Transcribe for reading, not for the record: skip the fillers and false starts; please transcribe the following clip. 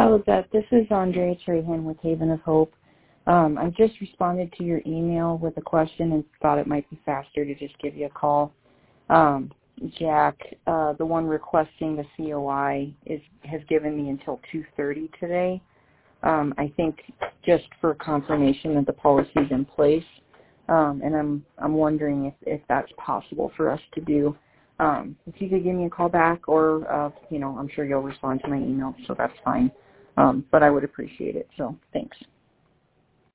Hello, Beth. This is Andrea Trahan with Haven of Hope. I just responded to your email with a question and thought it might be faster to just give you a call. Jack, the one requesting the COI, has given me until 2:30 today. I think just for confirmation that the policy is in place, and I'm wondering if that's possible for us to do. If you could give me a call back, or I'm sure you'll respond to my email, so that's fine. But I would appreciate it. So thanks.